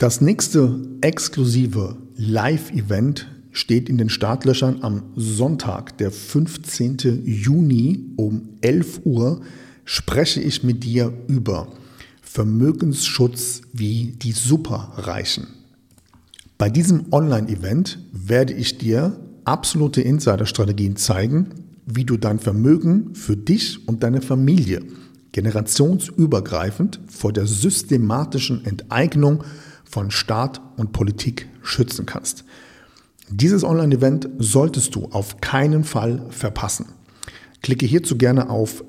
Das nächste exklusive Live-Event steht in den Startlöchern am Sonntag, der 15. Juni um 11 Uhr, spreche ich mit dir über Vermögensschutz wie die Superreichen. Bei diesem Online-Event werde ich dir absolute Insider-Strategien zeigen, wie du dein Vermögen für dich und deine Familie generationsübergreifend vor der systematischen Enteignung von Staat und Politik schützen kannst. Dieses Online-Event solltest du auf keinen Fall verpassen. Klicke hierzu gerne auf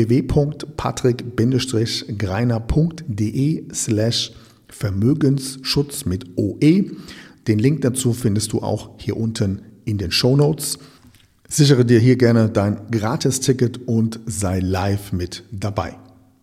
www.patrickbindestrich-greiner.de/Vermögensschutz mit OE. Den Link dazu findest du auch hier unten in den Shownotes. Sichere dir hier gerne dein Gratis-Ticket und sei live mit dabei.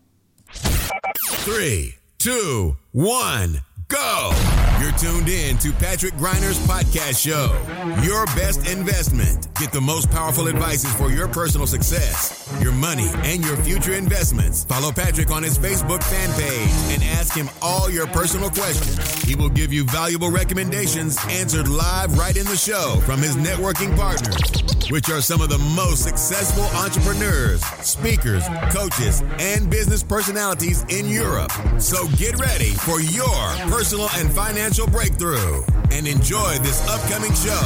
3, 2, 1, go! You're tuned in to Patrick Greiner's podcast show. Your best investment. Get the most powerful advices for your personal success, your money, and your future investments. Follow Patrick on his Facebook fan page and ask him all your personal questions. He will give you valuable recommendations answered live right in the show from his networking partners, which are some of the most successful entrepreneurs, speakers, coaches, and business personalities in Europe. So get ready for your personal and financial breakthrough and enjoy this upcoming show.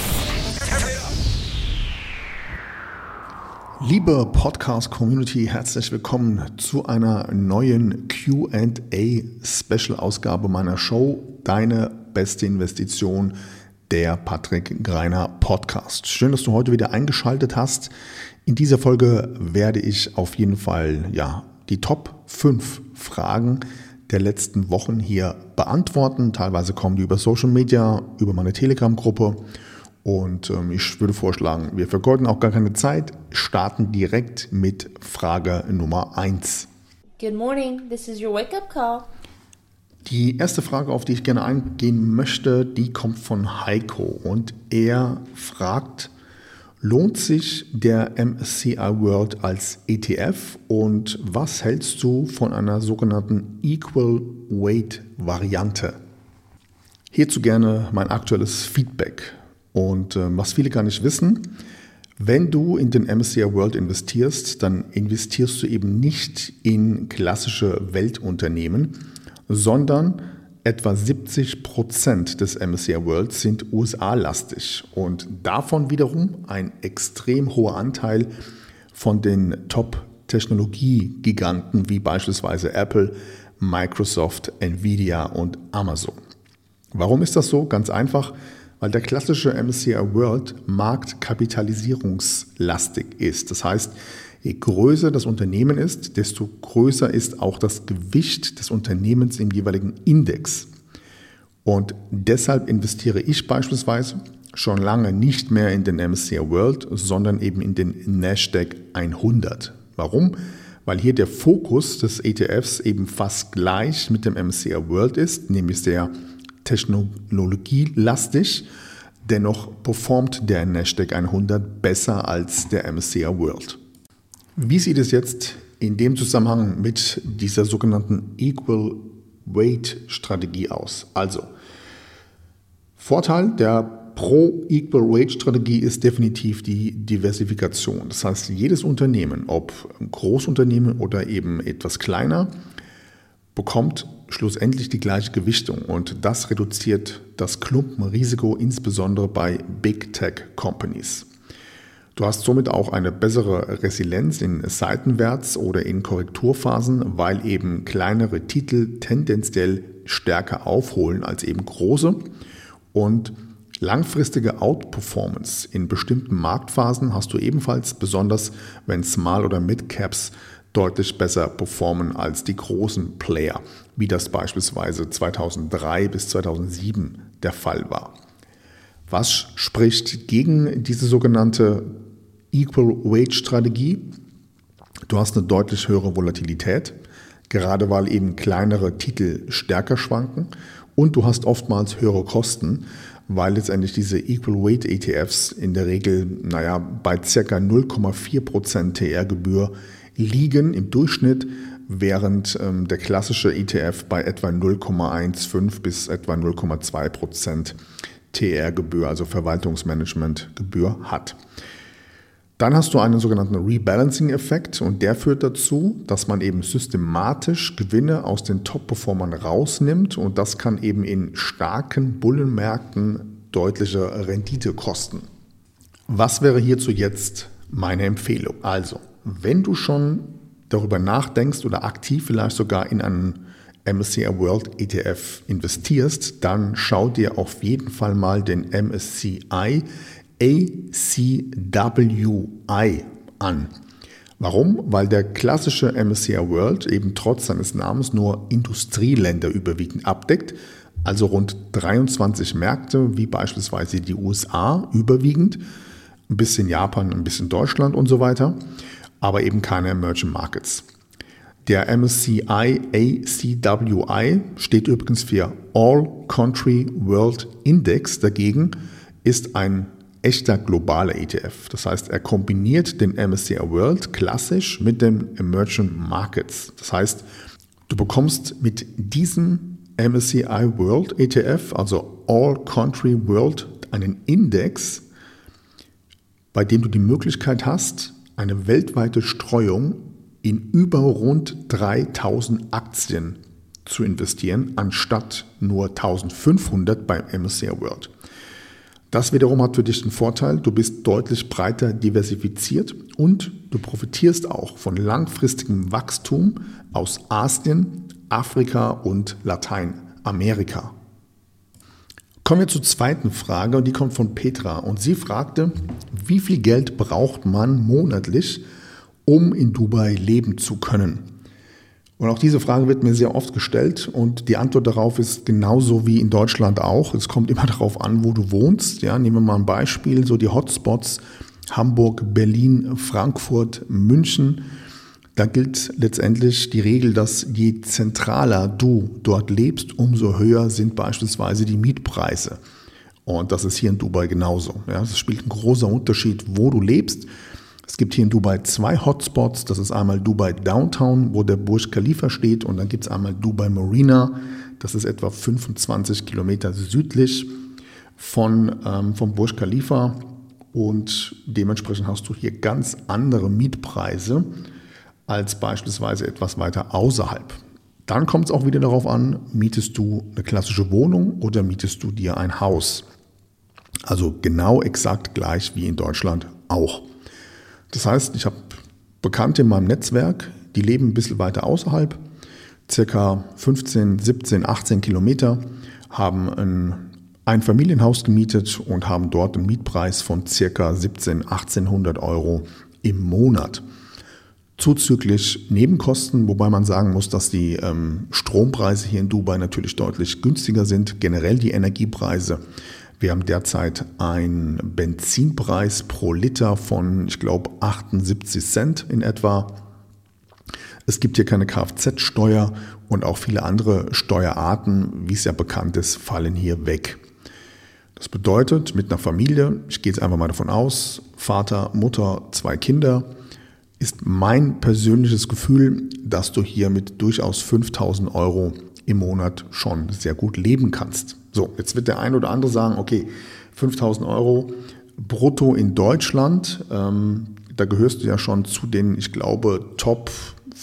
Liebe Podcast-Community, herzlich willkommen zu einer neuen Q&A-Special-Ausgabe meiner Show Deine beste Investition, der Patrick Greiner Podcast. Schön, dass du heute wieder eingeschaltet hast. In dieser Folge werde ich auf jeden Fall die Top 5 Fragen der letzten Wochen hier beantworten. Teilweise kommen die über Social Media, über meine Telegram-Gruppe. Und ich würde vorschlagen, wir vergeuden auch gar keine Zeit, starten direkt mit Frage Nummer 1. Good morning, this is your wake-up call. Die erste Frage, auf die ich gerne eingehen möchte, die kommt von Heiko. Und er fragt, lohnt sich der MSCI World als ETF und was hältst du von einer sogenannten Equal Weight Variante? Hierzu gerne mein aktuelles Feedback. Und was viele gar nicht wissen, wenn du in den MSCI World investierst, dann investierst du eben nicht in klassische Weltunternehmen, sondern etwa 70% des MSCI World sind USA-lastig und davon wiederum ein extrem hoher Anteil von den Top-Technologie-Giganten wie beispielsweise Apple, Microsoft, Nvidia und Amazon. Warum ist das so? Ganz einfach, weil der klassische MSCI World marktkapitalisierungslastig ist. Das heißt, je größer das Unternehmen ist, desto größer ist auch das Gewicht des Unternehmens im jeweiligen Index. Und deshalb investiere ich beispielsweise schon lange nicht mehr in den MSCI World, sondern eben in den Nasdaq 100. Warum? Weil hier der Fokus des ETFs eben fast gleich mit dem MSCI World ist, nämlich sehr technologielastig. Dennoch performt der Nasdaq 100 besser als der MSCI World. Wie sieht es jetzt in dem Zusammenhang mit dieser sogenannten Equal Weight Strategie aus? Also, Vorteil der Pro-Equal Weight Strategie ist definitiv die Diversifikation. Das heißt, jedes Unternehmen, ob ein Großunternehmen oder eben etwas kleiner, bekommt schlussendlich die gleiche Gewichtung und das reduziert das Klumpenrisiko insbesondere bei Big Tech Companies. Du hast somit auch eine bessere Resilienz in Seitenwärts- oder in Korrekturphasen, weil eben kleinere Titel tendenziell stärker aufholen als eben große. Und langfristige Outperformance in bestimmten Marktphasen hast du ebenfalls, besonders wenn Small- oder Mid-Caps deutlich besser performen als die großen Player, wie das beispielsweise 2003 bis 2007 der Fall war. Was spricht gegen diese sogenannte Equal Weight Strategie? Du hast eine deutlich höhere Volatilität, gerade weil eben kleinere Titel stärker schwanken und du hast oftmals höhere Kosten, weil letztendlich diese Equal Weight ETFs in der Regel bei ca. 0,4% TR-Gebühr liegen im Durchschnitt, während der klassische ETF bei etwa 0,15 bis etwa 0,2% TR-Gebühr, also Verwaltungsmanagementgebühr hat. Dann hast du einen sogenannten Rebalancing-Effekt und der führt dazu, dass man eben systematisch Gewinne aus den Top-Performern rausnimmt und das kann eben in starken Bullenmärkten deutliche Rendite kosten. Was wäre hierzu jetzt meine Empfehlung? Also, wenn du schon darüber nachdenkst oder aktiv vielleicht sogar in einen MSCI World ETF investierst, dann schau dir auf jeden Fall mal den MSCI ACWI an. Warum? Weil der klassische MSCI World eben trotz seines Namens nur Industrieländer überwiegend abdeckt, also rund 23 Märkte, wie beispielsweise die USA überwiegend, ein bisschen Japan, ein bisschen Deutschland und so weiter, aber eben keine Emerging Markets. Der MSCI ACWI steht übrigens für All Country World Index, dagegen ist ein echter globaler ETF. Das heißt, er kombiniert den MSCI World klassisch mit den Emerging Markets. Das heißt, du bekommst mit diesem MSCI World ETF, also All Country World, einen Index, bei dem du die Möglichkeit hast, eine weltweite Streuung in über rund 3000 Aktien zu investieren, anstatt nur 1500 beim MSCI World. Das wiederum hat für dich den Vorteil, du bist deutlich breiter diversifiziert und du profitierst auch von langfristigem Wachstum aus Asien, Afrika und Lateinamerika. Kommen wir zur zweiten Frage und die kommt von Petra und sie fragte, wie viel Geld braucht man monatlich, um in Dubai leben zu können? Und auch diese Frage wird mir sehr oft gestellt und die Antwort darauf ist genauso wie in Deutschland auch. Es kommt immer darauf an, wo du wohnst. Ja, nehmen wir mal ein Beispiel, so die Hotspots Hamburg, Berlin, Frankfurt, München. Da gilt letztendlich die Regel, dass je zentraler du dort lebst, umso höher sind beispielsweise die Mietpreise. Und das ist hier in Dubai genauso. Ja, es spielt ein großer Unterschied, wo du lebst. Es gibt hier in Dubai 2 Hotspots. Das ist einmal Dubai Downtown, wo der Burj Khalifa steht. Und dann gibt es einmal Dubai Marina. Das ist etwa 25 Kilometer südlich vom Burj Khalifa. Und dementsprechend hast du hier ganz andere Mietpreise als beispielsweise etwas weiter außerhalb. Dann kommt es auch wieder darauf an, mietest du eine klassische Wohnung oder mietest du dir ein Haus? Also genau exakt gleich wie in Deutschland auch. Das heißt, ich habe Bekannte in meinem Netzwerk, die leben ein bisschen weiter außerhalb, circa 15, 17, 18 Kilometer, haben ein Einfamilienhaus gemietet und haben dort einen Mietpreis von circa 1700, 1800 Euro im Monat. Zuzüglich Nebenkosten, wobei man sagen muss, dass die Strompreise hier in Dubai natürlich deutlich günstiger sind, generell die Energiepreise. Wir haben derzeit einen Benzinpreis pro Liter von, ich glaube, 78 Cent in etwa. Es gibt hier keine Kfz-Steuer und auch viele andere Steuerarten, wie es ja bekannt ist, fallen hier weg. Das bedeutet, mit einer Familie, ich gehe jetzt einfach mal davon aus, Vater, Mutter, 2 Kinder, ist mein persönliches Gefühl, dass du hier mit durchaus 5.000 Euro im Monat schon sehr gut leben kannst. So, jetzt wird der ein oder andere sagen, okay, 5.000 Euro brutto in Deutschland, da gehörst du ja schon zu den, ich glaube, Top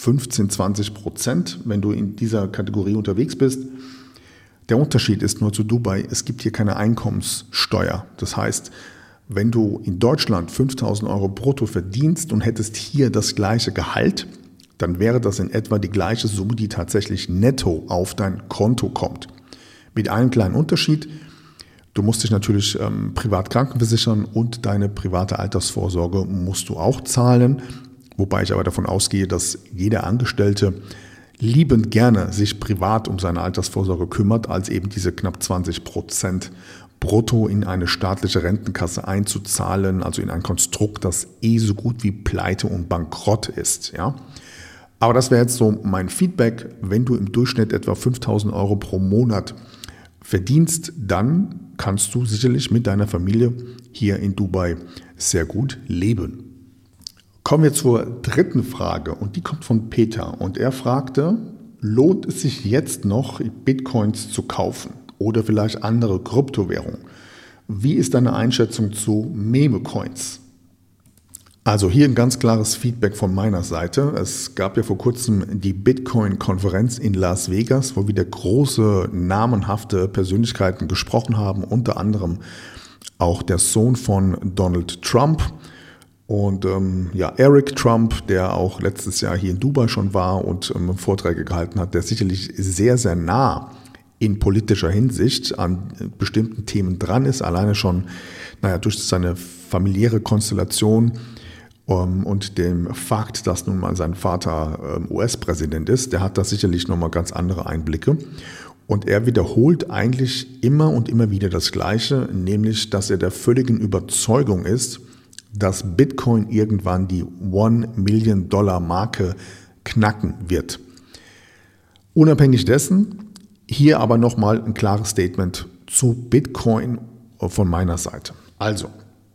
15-20%, wenn du in dieser Kategorie unterwegs bist. Der Unterschied ist nur zu Dubai, es gibt hier keine Einkommenssteuer. Das heißt, wenn du in Deutschland 5.000 Euro brutto verdienst und hättest hier das gleiche Gehalt, dann wäre das in etwa die gleiche Summe, die tatsächlich netto auf dein Konto kommt. Mit einem kleinen Unterschied, du musst dich natürlich privat krankenversichern und deine private Altersvorsorge musst du auch zahlen, wobei ich aber davon ausgehe, dass jeder Angestellte liebend gerne sich privat um seine Altersvorsorge kümmert, als eben diese knapp 20% brutto in eine staatliche Rentenkasse einzuzahlen, also in ein Konstrukt, das so gut wie pleite und bankrott ist. Ja? Aber das wäre jetzt so mein Feedback. Wenn du im Durchschnitt etwa 5.000 Euro pro Monat verdienst, dann kannst du sicherlich mit deiner Familie hier in Dubai sehr gut leben. Kommen wir zur dritten Frage und die kommt von Peter und er fragte, lohnt es sich jetzt noch Bitcoins zu kaufen oder vielleicht andere Kryptowährungen? Wie ist deine Einschätzung zu Meme-Coins? Also hier ein ganz klares Feedback von meiner Seite. Es gab ja vor kurzem die Bitcoin-Konferenz in Las Vegas, wo wieder große, namenhafte Persönlichkeiten gesprochen haben, unter anderem auch der Sohn von Donald Trump. Und Eric Trump, der auch letztes Jahr hier in Dubai schon war und Vorträge gehalten hat, der sicherlich sehr, sehr nah in politischer Hinsicht an bestimmten Themen dran ist, alleine schon durch seine familiäre Konstellation und dem Fakt, dass nun mal sein Vater US-Präsident ist, der hat da sicherlich nochmal ganz andere Einblicke. Und er wiederholt eigentlich immer und immer wieder das Gleiche, nämlich, dass er der völligen Überzeugung ist, dass Bitcoin irgendwann die $1-Million-Marke knacken wird. Unabhängig dessen, hier aber nochmal ein klares Statement zu Bitcoin von meiner Seite. Also,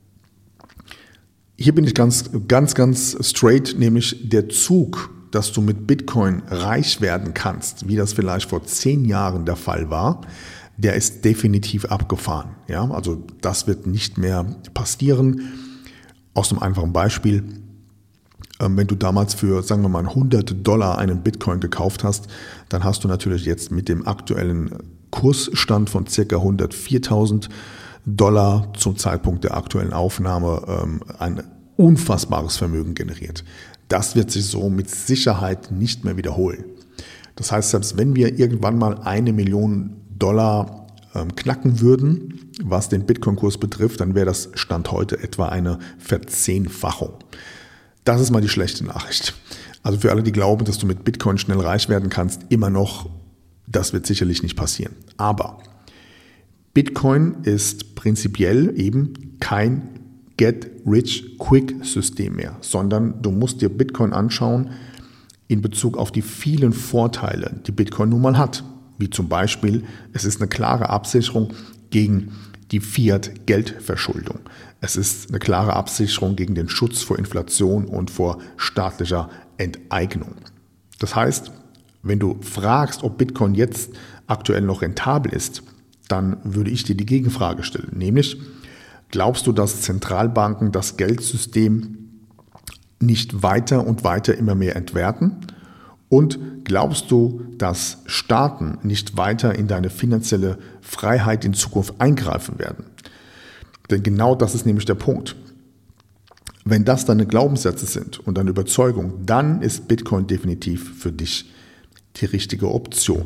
hier bin ich ganz straight, nämlich der Zug, dass du mit Bitcoin reich werden kannst, wie das vielleicht vor 10 Jahren der Fall war, der ist definitiv abgefahren. Ja, also das wird nicht mehr passieren. Aus einem einfachen Beispiel, wenn du damals für, sagen wir mal, $100 einen Bitcoin gekauft hast, dann hast du natürlich jetzt mit dem aktuellen Kursstand von ca. $104.000 zum Zeitpunkt der aktuellen Aufnahme ein unfassbares Vermögen generiert. Das wird sich so mit Sicherheit nicht mehr wiederholen. Das heißt, selbst wenn wir irgendwann mal $1 Million knacken würden, was den Bitcoin-Kurs betrifft, dann wäre das Stand heute etwa eine Verzehnfachung. Das ist mal die schlechte Nachricht. Also für alle, die glauben, dass du mit Bitcoin schnell reich werden kannst, immer noch, das wird sicherlich nicht passieren. Aber Bitcoin ist prinzipiell eben kein Get-Rich-Quick-System mehr, sondern du musst dir Bitcoin anschauen in Bezug auf die vielen Vorteile, die Bitcoin nun mal hat. Wie zum Beispiel, es ist eine klare Absicherung gegen die Fiat-Geldverschuldung. Es ist eine klare Absicherung gegen den Schutz vor Inflation und vor staatlicher Enteignung. Das heißt, wenn du fragst, ob Bitcoin jetzt aktuell noch rentabel ist, dann würde ich dir die Gegenfrage stellen, nämlich, glaubst du, dass Zentralbanken das Geldsystem nicht weiter und weiter immer mehr entwerten? Und glaubst du, dass Staaten nicht weiter in deine finanzielle Freiheit in Zukunft eingreifen werden? Denn genau das ist nämlich der Punkt. Wenn das deine Glaubenssätze sind und deine Überzeugung, dann ist Bitcoin definitiv für dich die richtige Option.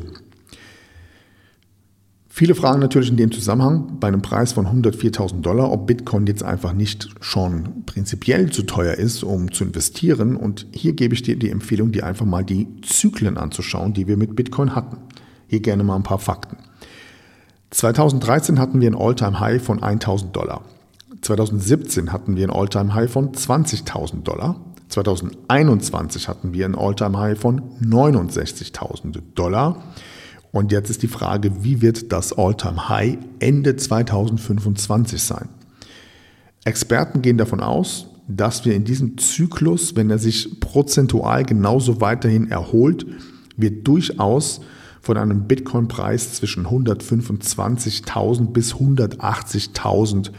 Viele fragen natürlich in dem Zusammenhang bei einem Preis von $104.000, ob Bitcoin jetzt einfach nicht schon prinzipiell zu teuer ist, um zu investieren. Und hier gebe ich dir die Empfehlung, dir einfach mal die Zyklen anzuschauen, die wir mit Bitcoin hatten. Hier gerne mal ein paar Fakten. 2013 hatten wir ein All-Time-High von $1.000. 2017 hatten wir ein All-Time-High von $20.000. 2021 hatten wir ein All-Time-High von $69.000. Und jetzt ist die Frage, wie wird das All-Time-High Ende 2025 sein? Experten gehen davon aus, dass wir in diesem Zyklus, wenn er sich prozentual genauso weiterhin erholt, wir durchaus von einem Bitcoin-Preis zwischen $125.000 bis $180.000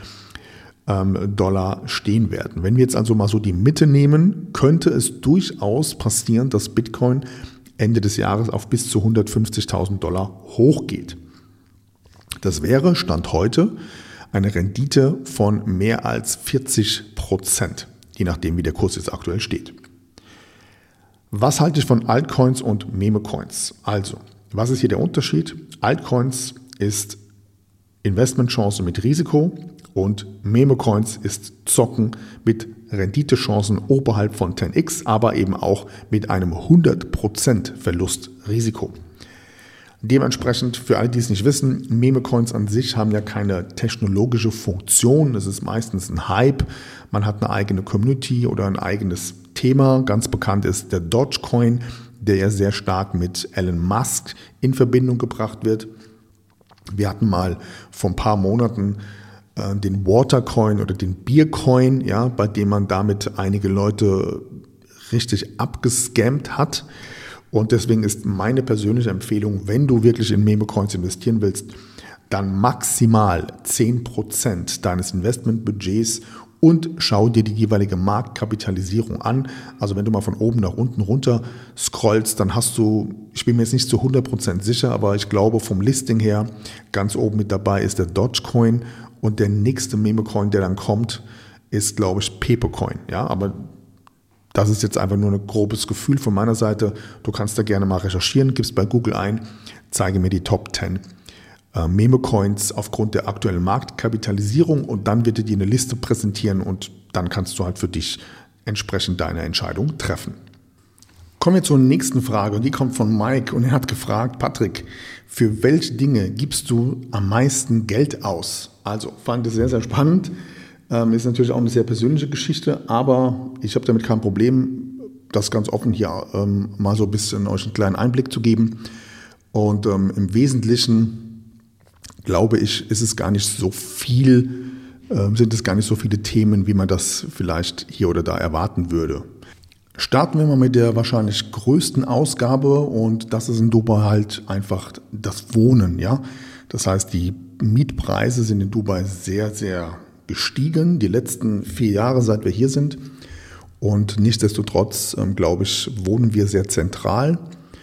stehen werden. Wenn wir jetzt also mal so die Mitte nehmen, könnte es durchaus passieren, dass Bitcoin Ende des Jahres auf bis zu $150.000 hochgeht. Das wäre, Stand heute, eine Rendite von mehr als 40%, je nachdem wie der Kurs jetzt aktuell steht. Was halte ich von Altcoins und Meme-Coins? Also, was ist hier der Unterschied? Altcoins ist Investmentchance mit Risiko und Meme-Coins ist Zocken mit Renditechancen oberhalb von 10x, aber eben auch mit einem 100% Verlustrisiko. Dementsprechend, für alle, die es nicht wissen, Meme-Coins an sich haben ja keine technologische Funktion. Es ist meistens ein Hype. Man hat eine eigene Community oder ein eigenes Thema. Ganz bekannt ist der Dogecoin, der ja sehr stark mit Elon Musk in Verbindung gebracht wird. Wir hatten mal vor ein paar Monaten den Watercoin oder den Biercoin, ja, bei dem man damit einige Leute richtig abgescammt hat. Und deswegen ist meine persönliche Empfehlung, wenn du wirklich in Meme-Coins investieren willst, dann maximal 10% deines Investmentbudgets und schau dir die jeweilige Marktkapitalisierung an. Also wenn du mal von oben nach unten runter scrollst, dann hast du, ich bin mir jetzt nicht zu 100% sicher, aber ich glaube vom Listing her, ganz oben mit dabei ist der Dogecoin und der nächste Meme-Coin, der dann kommt, ist, glaube ich, Pepecoin. Ja, aber das ist jetzt einfach nur ein grobes Gefühl von meiner Seite. Du kannst da gerne mal recherchieren, gibst bei Google ein, zeige mir die Top 10 Meme-Coins aufgrund der aktuellen Marktkapitalisierung und dann wird er dir eine Liste präsentieren und dann kannst du halt für dich entsprechend deine Entscheidung treffen. Kommen wir zur nächsten Frage und die kommt von Mike und er hat gefragt, Patrick, für welche Dinge gibst du am meisten Geld aus? Also fand ich sehr, sehr spannend. Ist natürlich auch eine sehr persönliche Geschichte, aber ich habe damit kein Problem, das ganz offen hier mal so ein bisschen euch einen kleinen Einblick zu geben. Und im Wesentlichen glaube ich, ist es gar nicht so viel, sind es gar nicht so viele Themen, wie man das vielleicht hier oder da erwarten würde. Starten wir mal mit der wahrscheinlich größten Ausgabe und das ist in Dubai halt einfach das Wohnen. Ja? Das heißt, die Mietpreise sind in Dubai sehr, sehr gestiegen, die letzten 4 Jahre, seit wir hier sind. Und nichtsdestotrotz, glaube ich, wohnen wir sehr zentral.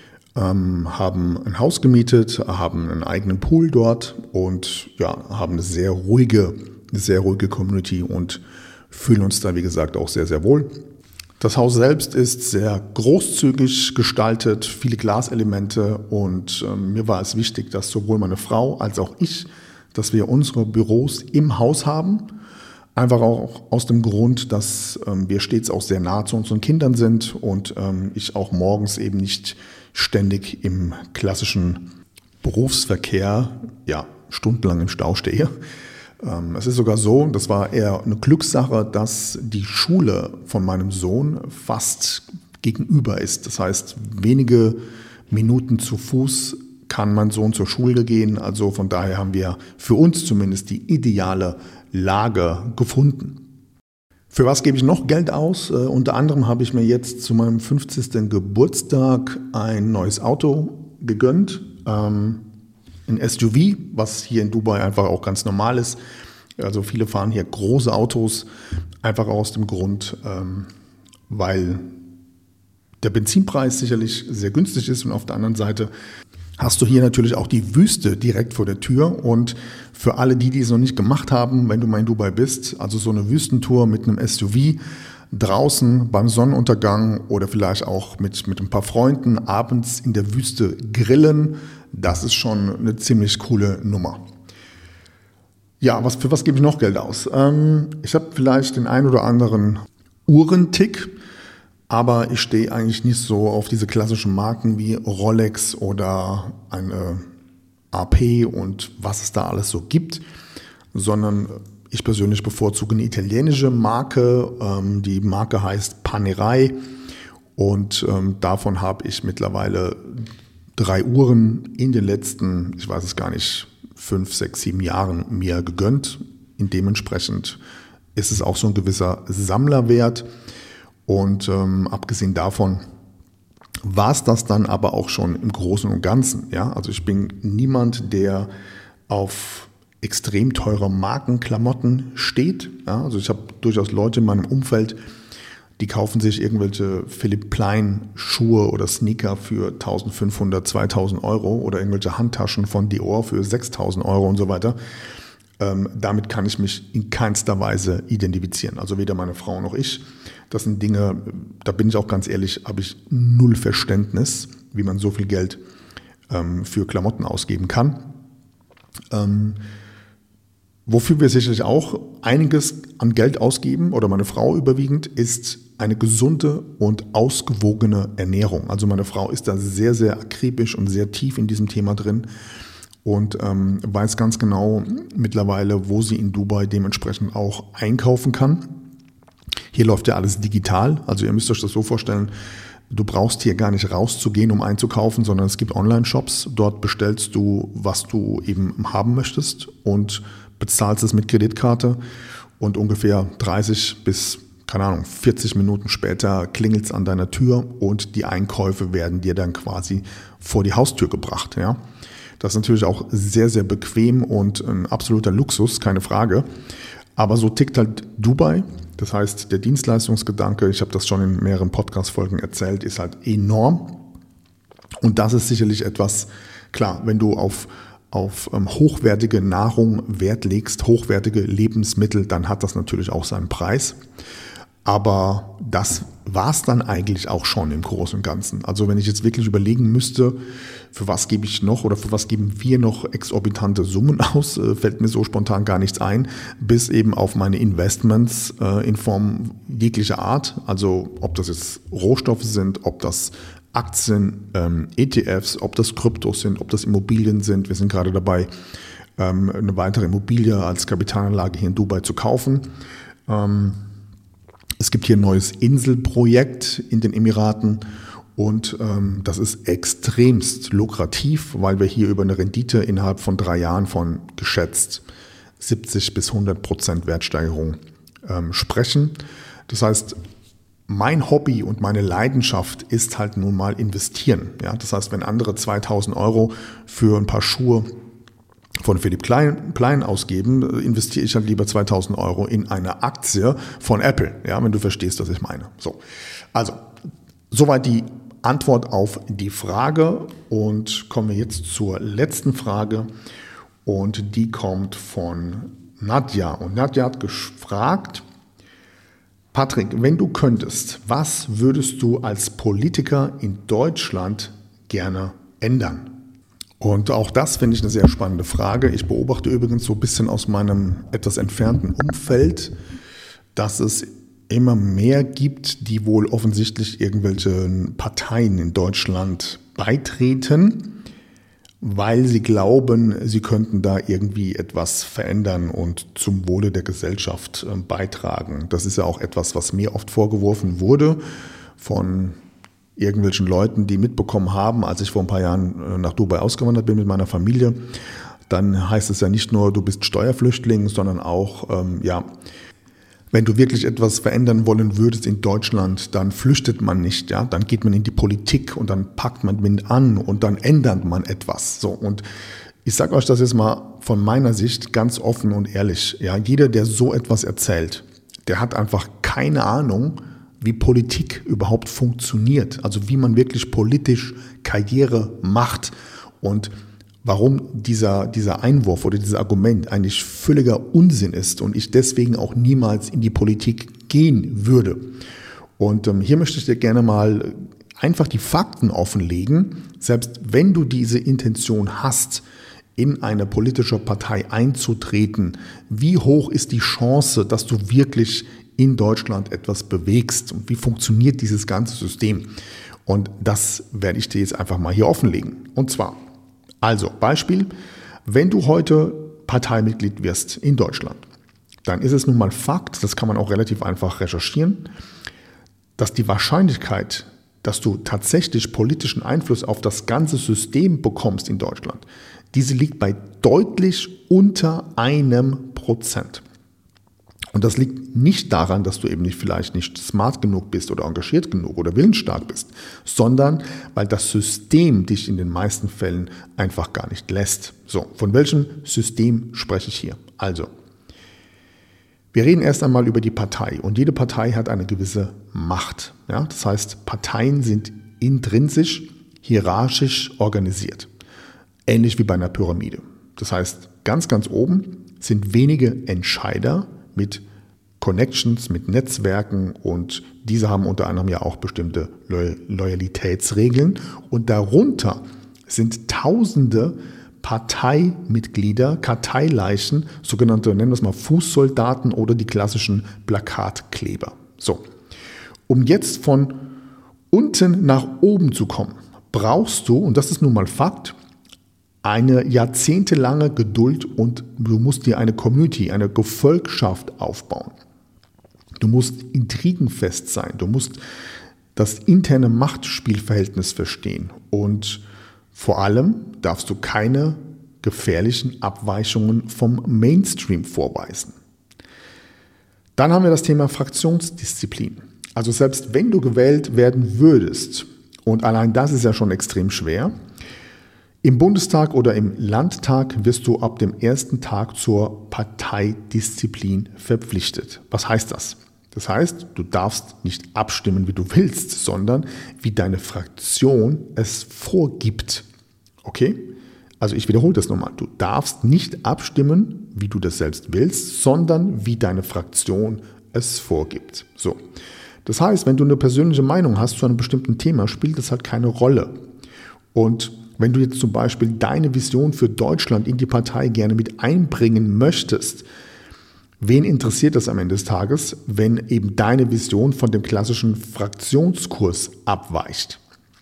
Haben ein Haus gemietet, haben einen eigenen Pool dort und ja, haben eine sehr ruhige Community und fühlen uns da, wie gesagt, auch sehr, sehr wohl. Das Haus selbst ist sehr großzügig gestaltet, viele Glaselemente und mir war es wichtig, dass sowohl meine Frau als auch ich, dass wir unsere Büros im Haus haben. Einfach auch aus dem Grund, dass wir stets auch sehr nah zu unseren Kindern sind und ich auch morgens eben nicht ständig im klassischen Berufsverkehr stundenlang im Stau stehe. Es ist sogar so, das war eher eine Glückssache, dass die Schule von meinem Sohn fast gegenüber ist. Das heißt, wenige Minuten zu Fuß kann mein Sohn zur Schule gehen. Also von daher haben wir für uns zumindest die ideale Lage gefunden. Für was gebe ich noch Geld aus? Unter anderem habe ich mir jetzt zu meinem 50. Geburtstag ein neues Auto gegönnt. Ein SUV, was hier in Dubai einfach auch ganz normal ist. Also viele fahren hier große Autos, einfach aus dem Grund, weil der Benzinpreis sicherlich sehr günstig ist und auf der anderen Seite hast du hier natürlich auch die Wüste direkt vor der Tür und für alle die es noch nicht gemacht haben, wenn du mal in Dubai bist, also so eine Wüstentour mit einem SUV draußen beim Sonnenuntergang oder vielleicht auch mit ein paar Freunden abends in der Wüste grillen, das ist schon eine ziemlich coole Nummer. Ja, für was gebe ich noch Geld aus? Ich habe vielleicht den ein oder anderen Uhrentick, aber ich stehe eigentlich nicht so auf diese klassischen Marken wie Rolex oder eine AP und was es da alles so gibt, sondern ich persönlich bevorzuge eine italienische Marke. Die Marke heißt Panerai und davon habe ich mittlerweile 3 Uhren in den letzten, ich weiß es gar nicht, 5, 6, 7 Jahren mir gegönnt. Dementsprechend ist es auch so ein gewisser Sammlerwert. Und abgesehen davon war es das dann aber auch schon im Großen und Ganzen. Ja? Also ich bin niemand, der auf extrem teure Markenklamotten steht. Ja? Also ich habe durchaus Leute in meinem Umfeld, die kaufen sich irgendwelche Philipp Plein Schuhe oder Sneaker für 1.500, 2.000 Euro oder irgendwelche Handtaschen von Dior für 6.000 Euro und so weiter. Damit kann ich mich in keinster Weise identifizieren. Also weder meine Frau noch ich. Das sind Dinge, da bin ich auch ganz ehrlich, habe ich null Verständnis, wie man so viel Geld für Klamotten ausgeben kann. Wofür wir sicherlich auch einiges an Geld ausgeben, oder meine Frau überwiegend, ist eine gesunde und ausgewogene Ernährung. Also meine Frau ist da sehr, sehr akribisch und sehr tief in diesem Thema drin und weiß ganz genau mittlerweile, wo sie in Dubai dementsprechend auch einkaufen kann. Hier läuft ja alles digital, also ihr müsst euch das so vorstellen, Du brauchst hier gar nicht rauszugehen, um einzukaufen, sondern es gibt Online-Shops. Dort bestellst du, was du eben haben möchtest und bezahlst es mit Kreditkarte. Und ungefähr 30 bis, 40 Minuten später klingelt es an deiner Tür und die Einkäufe werden dir dann quasi vor die Haustür gebracht. Ja? Das ist natürlich auch sehr, sehr bequem und ein absoluter Luxus, keine Frage. Aber so tickt halt Dubai. Das heißt, der Dienstleistungsgedanke, ich habe das schon in mehreren Podcast-Folgen erzählt, ist halt enorm. Und das ist sicherlich etwas, klar, wenn du auf hochwertige Nahrung Wert legst, hochwertige Lebensmittel, dann hat das natürlich auch seinen Preis. Aber das war es dann eigentlich auch schon im Großen und Ganzen. Also wenn ich jetzt wirklich überlegen müsste, für was gebe ich noch oder für was geben wir noch exorbitante Summen aus, fällt mir so spontan gar nichts ein, bis eben auf meine Investments in Form jeglicher Art. Also ob das jetzt Rohstoffe sind, ob das Aktien, ETFs, ob das Kryptos sind, ob das Immobilien sind. Wir sind gerade dabei, eine weitere Immobilie als Kapitalanlage hier in Dubai zu kaufen. Es gibt hier ein neues Inselprojekt in den Emiraten und das ist extremst lukrativ, weil wir hier über eine Rendite innerhalb von 3 Jahren von geschätzt 70 bis 100% Wertsteigerung sprechen. Das heißt, mein Hobby und meine Leidenschaft ist halt nun mal investieren. Ja? Das heißt, wenn andere 2.000 € für ein paar Schuhe von Philipp Plein ausgeben, investiere ich halt lieber 2.000 € in eine Aktie von Apple, ja, wenn du verstehst, was ich meine. So, also, soweit die Antwort auf die Frage und kommen wir jetzt zur letzten Frage und die kommt von Nadja und Nadja hat gefragt: Patrick, wenn du könntest, was würdest du als Politiker in Deutschland gerne ändern? Und auch das finde ich eine sehr spannende Frage. Ich beobachte übrigens so ein bisschen aus meinem etwas entfernten Umfeld, dass es immer mehr gibt, die wohl offensichtlich irgendwelchen Parteien in Deutschland beitreten, weil sie glauben, sie könnten da irgendwie etwas verändern und zum Wohle der Gesellschaft beitragen. Das ist ja auch etwas, was mir oft vorgeworfen wurde von irgendwelchen Leuten, die mitbekommen haben, als ich vor ein paar Jahren nach Dubai ausgewandert bin mit meiner Familie. Dann heißt es ja nicht nur, du bist Steuerflüchtling, sondern auch, wenn du wirklich etwas verändern wollen würdest in Deutschland, dann flüchtet man nicht, ja, dann geht man in die Politik und dann packt man mit an und dann ändert man etwas. So, und ich sage euch das jetzt mal von meiner Sicht ganz offen und ehrlich. Ja, jeder, der so etwas erzählt, der hat einfach keine Ahnung, wie Politik überhaupt funktioniert. Also wie man wirklich politisch Karriere macht und warum dieser Einwurf oder dieses Argument eigentlich völliger Unsinn ist und ich deswegen auch niemals in die Politik gehen würde. Und hier möchte ich dir gerne mal einfach die Fakten offenlegen. Selbst wenn du diese Intention hast, in eine politische Partei einzutreten, wie hoch ist die Chance, dass du wirklich in Deutschland etwas bewegst und wie funktioniert dieses ganze System? Und das werde ich dir jetzt einfach mal hier offenlegen. Und zwar, also Beispiel, wenn du heute Parteimitglied wirst in Deutschland, dann ist es nun mal Fakt, das kann man auch relativ einfach recherchieren, dass die Wahrscheinlichkeit, dass du tatsächlich politischen Einfluss auf das ganze System bekommst in Deutschland, diese liegt bei deutlich unter 1%. Und das liegt nicht daran, dass du eben vielleicht nicht smart genug bist oder engagiert genug oder willensstark bist, sondern weil das System dich in den meisten Fällen einfach gar nicht lässt. So, von welchem System spreche ich hier? Also, wir reden erst einmal über die Partei und jede Partei hat eine gewisse Macht. Ja? Das heißt, Parteien sind intrinsisch, hierarchisch organisiert. Ähnlich wie bei einer Pyramide. Das heißt, ganz, ganz oben sind wenige Entscheider mit Connections, mit Netzwerken und diese haben unter anderem ja auch bestimmte Loyalitätsregeln und darunter sind tausende Parteimitglieder, Karteileichen, sogenannte, nennen wir es mal Fußsoldaten oder die klassischen Plakatkleber. So, um jetzt von unten nach oben zu kommen, brauchst du, und das ist nun mal Fakt, eine jahrzehntelange Geduld und du musst dir eine Community, eine Gefolgschaft aufbauen. Du musst intrigenfest sein, du musst das interne Machtspielverhältnis verstehen und vor allem darfst du keine gefährlichen Abweichungen vom Mainstream vorweisen. Dann haben wir das Thema Fraktionsdisziplin. Also selbst wenn du gewählt werden würdest, und allein das ist ja schon extrem schwer, im Bundestag oder im Landtag wirst du ab dem ersten Tag zur Parteidisziplin verpflichtet. Was heißt das? Das heißt, du darfst nicht abstimmen, wie du willst, sondern wie deine Fraktion es vorgibt. Okay? Also ich wiederhole das nochmal. Du darfst nicht abstimmen, wie du das selbst willst, sondern wie deine Fraktion es vorgibt. So. Das heißt, wenn du eine persönliche Meinung hast zu einem bestimmten Thema, spielt das halt keine Rolle. Und wenn du jetzt zum Beispiel deine Vision für Deutschland in die Partei gerne mit einbringen möchtest, wen interessiert das am Ende des Tages, wenn eben deine Vision von dem klassischen Fraktionskurs abweicht?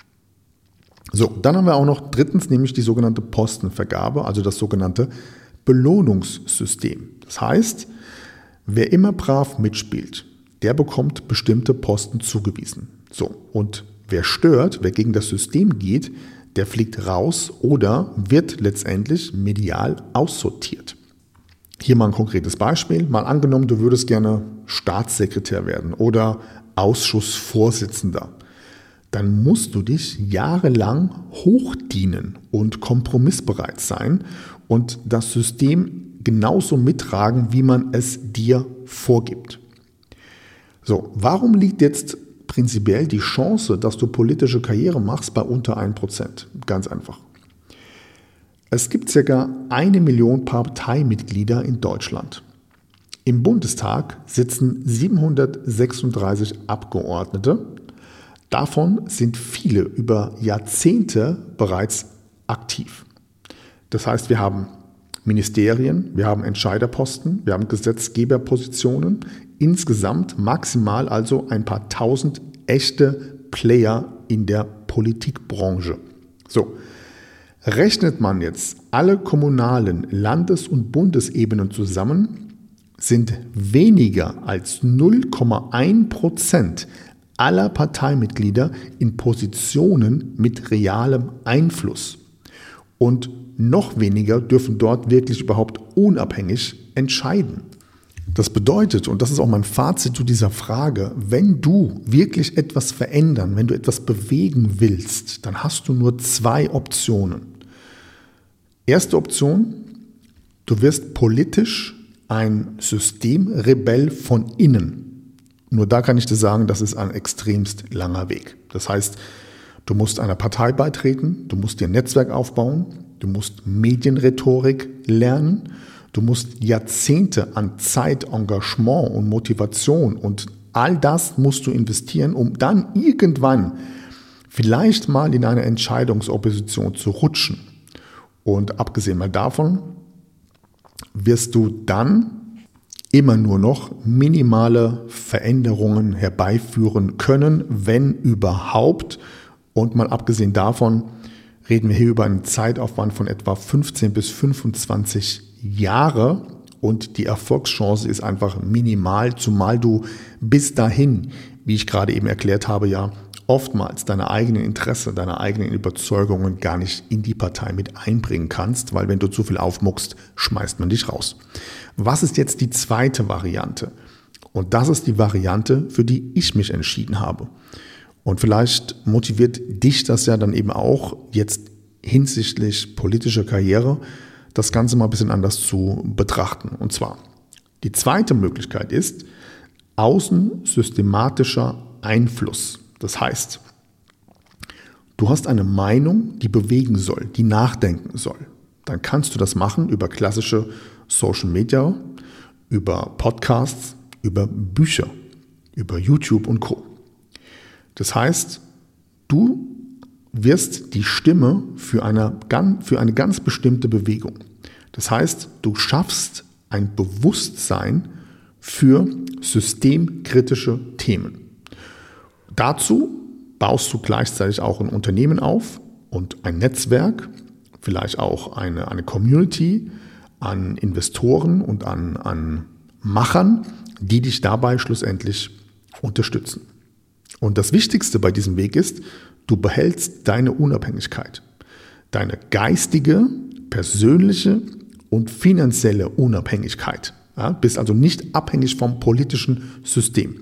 So, dann haben wir auch noch drittens, nämlich die sogenannte Postenvergabe, also das sogenannte Belohnungssystem. Das heißt, wer immer brav mitspielt, der bekommt bestimmte Posten zugewiesen. So, und wer stört, wer gegen das System geht, der fliegt raus oder wird letztendlich medial aussortiert. Hier mal ein konkretes Beispiel. Mal angenommen, du würdest gerne Staatssekretär werden oder Ausschussvorsitzender. Dann musst du dich jahrelang hochdienen und kompromissbereit sein und das System genauso mittragen, wie man es dir vorgibt. So, warum liegt jetzt prinzipiell die Chance, dass du politische Karriere machst, bei unter 1%? Ganz einfach. Es gibt ca. 1 Million Parteimitglieder in Deutschland. Im Bundestag sitzen 736 Abgeordnete. Davon sind viele über Jahrzehnte bereits aktiv. Das heißt, wir haben Ministerien, wir haben Entscheiderposten, wir haben Gesetzgeberpositionen, insgesamt maximal also ein paar tausend echte Player in der Politikbranche. So, rechnet man jetzt alle kommunalen Landes- und Bundesebenen zusammen, sind weniger als 0,1% aller Parteimitglieder in Positionen mit realem Einfluss. Und noch weniger dürfen dort wirklich überhaupt unabhängig entscheiden. Das bedeutet, und das ist auch mein Fazit zu dieser Frage, wenn du wirklich etwas verändern, wenn du etwas bewegen willst, dann hast du nur 2 Optionen. Erste Option, du wirst politisch ein Systemrebell von innen. Nur da kann ich dir sagen, das ist ein extremst langer Weg. Das heißt, du musst einer Partei beitreten, du musst dir ein Netzwerk aufbauen, du musst Medienrhetorik lernen, du musst Jahrzehnte an Zeit, Engagement und Motivation und all das musst du investieren, um dann irgendwann vielleicht mal in eine Entscheidungsopposition zu rutschen. Und abgesehen mal davon wirst du dann immer nur noch minimale Veränderungen herbeiführen können, wenn überhaupt. Und mal abgesehen davon reden wir hier über einen Zeitaufwand von etwa 15 bis 25 Jahre und die Erfolgschance ist einfach minimal, zumal du bis dahin, wie ich gerade eben erklärt habe, ja oftmals deine eigenen Interessen, deine eigenen Überzeugungen gar nicht in die Partei mit einbringen kannst, weil wenn du zu viel aufmuckst, schmeißt man dich raus. Was ist jetzt die zweite Variante? Und das ist die Variante, für die ich mich entschieden habe. Und vielleicht motiviert dich das ja dann eben auch jetzt hinsichtlich politischer Karriere, das Ganze mal ein bisschen anders zu betrachten. Und zwar, die zweite Möglichkeit ist außensystematischer Einfluss. Das heißt, du hast eine Meinung, die bewegen soll, die nachdenken soll. Dann kannst du das machen über klassische Social Media, über Podcasts, über Bücher, über YouTube und Co. Das heißt, du wirst die Stimme für eine ganz bestimmte Bewegung. Das heißt, du schaffst ein Bewusstsein für systemkritische Themen. Dazu baust du gleichzeitig auch ein Unternehmen auf und ein Netzwerk, vielleicht auch eine Community an Investoren und an Machern, die dich dabei schlussendlich unterstützen. Und das Wichtigste bei diesem Weg ist, du behältst deine Unabhängigkeit, deine geistige, persönliche und finanzielle Unabhängigkeit. Ja, bist also nicht abhängig vom politischen System.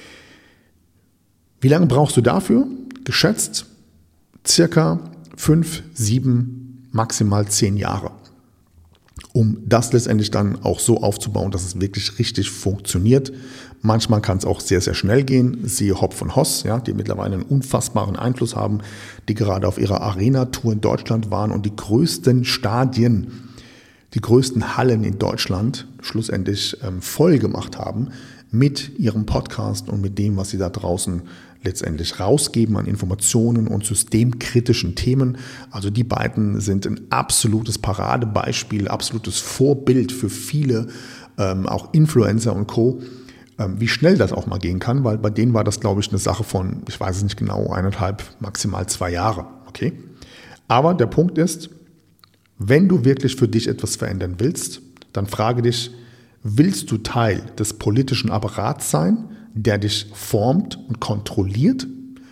Wie lange brauchst du dafür? Geschätzt circa 5, 7, maximal 10 Jahre, um das letztendlich dann auch so aufzubauen, dass es wirklich richtig funktioniert. Manchmal kann es auch sehr, sehr schnell gehen. Siehe Hop von Hoss, ja, die mittlerweile einen unfassbaren Einfluss haben, die gerade auf ihrer Arena-Tour in Deutschland waren und die größten Stadien, die größten Hallen in Deutschland schlussendlich voll gemacht haben mit ihrem Podcast und mit dem, was sie da draußen letztendlich rausgeben an Informationen und systemkritischen Themen. Also die beiden sind ein absolutes Paradebeispiel, absolutes Vorbild für viele, auch Influencer und Co., wie schnell das auch mal gehen kann, weil bei denen war das, glaube ich, eine Sache von, ich weiß es nicht genau, 1,5, maximal 2 Jahre. Okay? Aber der Punkt ist, wenn du wirklich für dich etwas verändern willst, dann frage dich, willst du Teil des politischen Apparats sein, der dich formt und kontrolliert?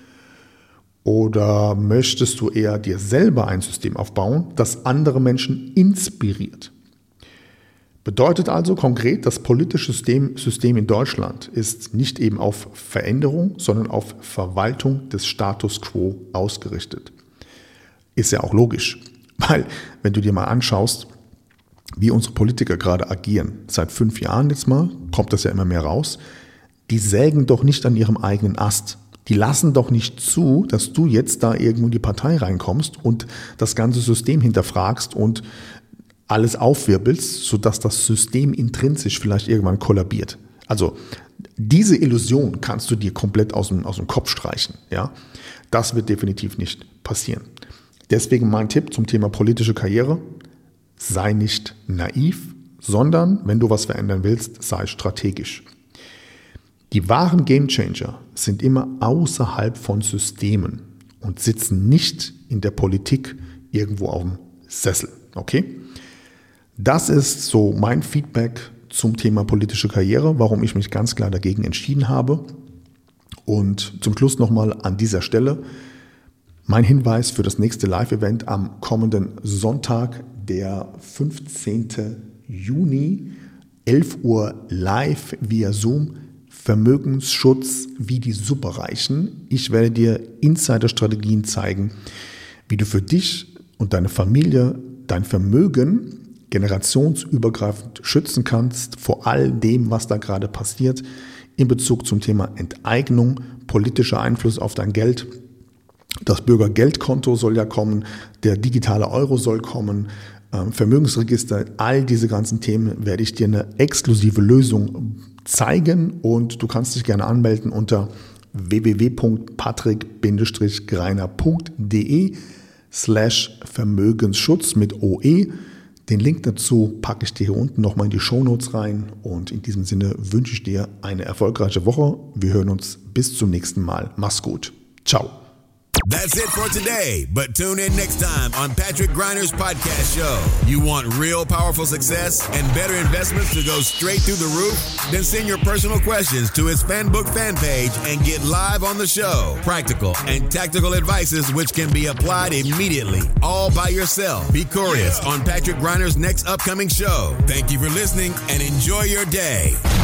Oder möchtest du eher dir selber ein System aufbauen, das andere Menschen inspiriert? Bedeutet also konkret, das politische System in Deutschland ist nicht eben auf Veränderung, sondern auf Verwaltung des Status quo ausgerichtet. Ist ja auch logisch, weil wenn du dir mal anschaust, wie unsere Politiker gerade agieren, seit 5 Jahren jetzt mal, kommt das ja immer mehr raus, die sägen doch nicht an ihrem eigenen Ast. Die lassen doch nicht zu, dass du jetzt da irgendwo in die Partei reinkommst und das ganze System hinterfragst und alles aufwirbelst, sodass das System intrinsisch vielleicht irgendwann kollabiert. Also diese Illusion kannst du dir komplett aus dem Kopf streichen. Ja? Das wird definitiv nicht passieren. Deswegen mein Tipp zum Thema politische Karriere: Sei nicht naiv, sondern wenn du was verändern willst, sei strategisch. Die wahren Gamechanger sind immer außerhalb von Systemen und sitzen nicht in der Politik irgendwo auf dem Sessel. Okay? Das ist so mein Feedback zum Thema politische Karriere, warum ich mich ganz klar dagegen entschieden habe. Und zum Schluss nochmal an dieser Stelle mein Hinweis für das nächste Live-Event am kommenden Sonntag, der 15. Juni, 11 Uhr live via Zoom. Vermögensschutz wie die Superreichen. Ich werde dir Insider-Strategien zeigen, wie du für dich und deine Familie dein Vermögen generationsübergreifend schützen kannst vor all dem, was da gerade passiert in Bezug zum Thema Enteignung, politischer Einfluss auf dein Geld. Das Bürgergeldkonto soll ja kommen, der digitale Euro soll kommen, Vermögensregister, all diese ganzen Themen werde ich dir eine exklusive Lösung zeigen und du kannst dich gerne anmelden unter www.patrickgreiner.de/Vermögensschutz mit OE. Den Link dazu packe ich dir hier unten nochmal in die Shownotes rein und in diesem Sinne wünsche ich dir eine erfolgreiche Woche. Wir hören uns bis zum nächsten Mal. Mach's gut. Ciao. That's it for today, but tune in next time on Patrick Griner's podcast show. You want real powerful success and better investments to go straight through the roof? Then send your personal questions to his FanBook fan page and get live on the show. Practical and tactical advices which can be applied immediately, all by yourself. Be curious on Patrick Griner's next upcoming show. Thank you for listening and enjoy your day.